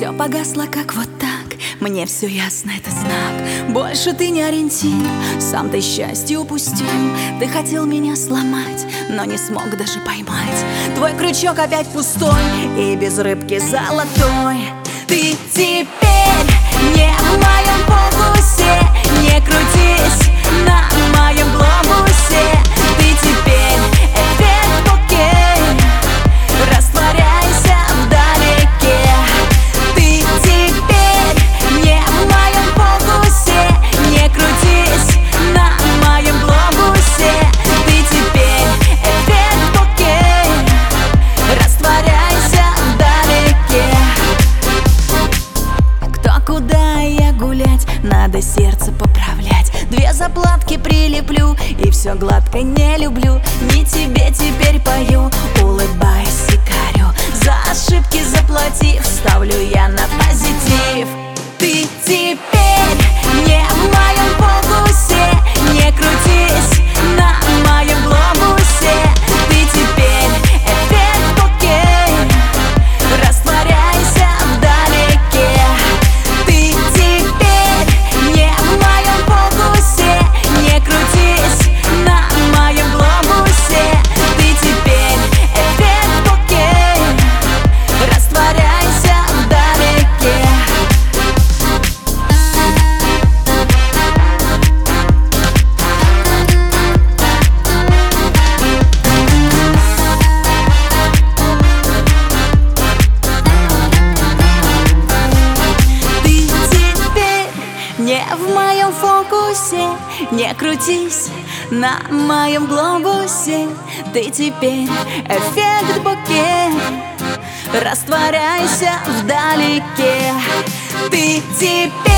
Все погасло, как вот так. Мне все ясно, это знак. Больше ты не ориентир, сам ты счастье упустил. Ты хотел меня сломать, но не смог даже поймать. Твой крючок опять пустой и без рыбки золотой. Ты теперь не в моем фокусе, не крутись на моем глобусе. Ты теперь эффект букет, растворяйся вдалеке. Ты теперь не в моем фокусе, не крутись на моем глобусе. Ты теперь эффект букет, растворяйся вдалеке. Кто куда я гулять, надо сердце поправлять. Две заплатки прилеплю и все гладко не люблю. Не тебе теперь пою, улыбаясь и корю. За ошибки заплатив, ставлю я на позитив. Ты теперь не в моем фокусе, не крутись на моем глобусе. Ты теперь эффект букет, растворяйся вдалеке. Ты теперь не в моем фокусе, не крутись на моем глобусе. Ты теперь эффект букет, растворяйся вдалеке. Не в моем фокусе, не крутись на моем глобусе. Ты теперь эффект букет, растворяйся вдалеке. Ты теперь